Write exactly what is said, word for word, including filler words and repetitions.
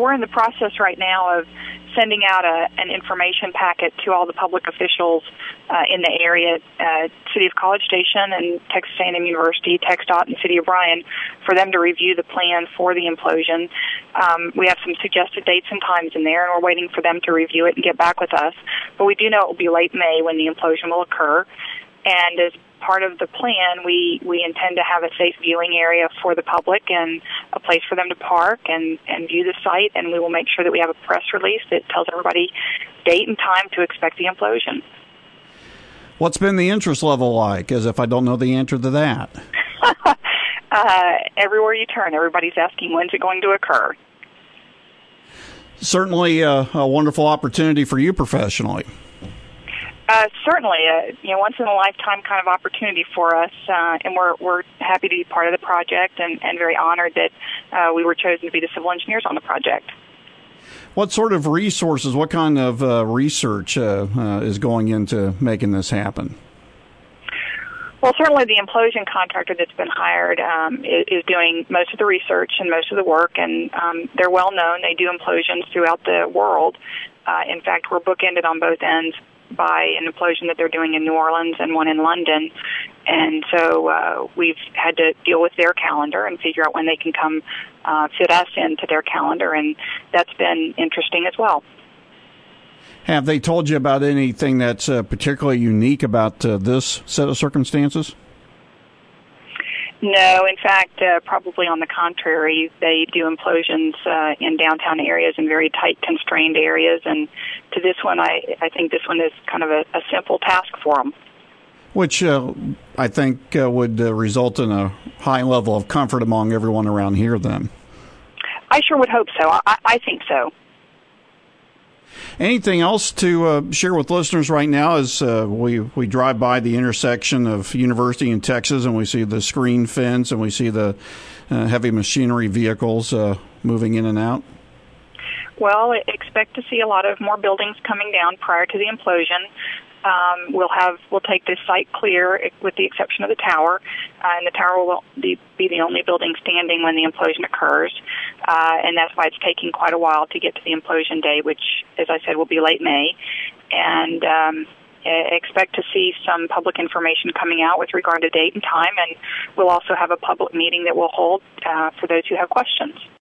we're in the process right now of sending out a, an information packet to all the public officials uh, in the area, uh, City of College Station and Texas A and M University, TxDOT, and City of Bryan, for them to review the plan for the implosion. Um, we have some suggested dates and times in there, and we're waiting for them to review it and get back with us. But we do know it will be late May when the implosion will occur. And as part of the plan, we, we intend to have a safe viewing area for the public and a place for them to park and, and view the site, and we will make sure that we have a press release that tells everybody date and time to expect the implosion. What's been the interest level like, as if I don't know the answer to that? uh, everywhere you turn, everybody's asking, when's it going to occur? Certainly a, a wonderful opportunity for you professionally. Uh, certainly, a you know, once in a lifetime kind of opportunity for us, uh, and we're we're happy to be part of the project, and, and very honored that uh, we were chosen to be the civil engineers on the project. What sort of resources, what kind of uh, research uh, uh, is going into making this happen? Well, certainly the implosion contractor that's been hired um, is, is doing most of the research and most of the work, and um, they're well known. They do implosions throughout the world. Uh, in fact, we're bookended on both ends by an implosion that they're doing in New Orleans and one in London. And so uh, we've had to deal with their calendar and figure out when they can come uh, fit us into their calendar, and that's been interesting as well. Have they told you about anything that's uh, particularly unique about uh, this set of circumstances? No, in fact, uh, probably on the contrary, they do implosions uh, in downtown areas in very tight, constrained areas, and to this one, I, I think this one is kind of a, a simple task for them. Which uh, I think uh, would uh, result in a high level of comfort among everyone around here then. I sure would hope so. I, I think so. Anything else to uh, share with listeners right now as uh, we, we drive by the intersection of University and Texas, and we see the screen fence and we see the uh, heavy machinery vehicles uh, moving in and out? Well, expect to see a lot of more buildings coming down prior to the implosion. Um, we'll have we'll take this site clear with the exception of the tower, uh, and the tower will be, be the only building standing when the implosion occurs, uh, and that's why it's taking quite a while to get to the implosion day, which, as I said, will be late May. And um, expect to see some public information coming out with regard to date and time, and we'll also have a public meeting that we'll hold uh, for those who have questions.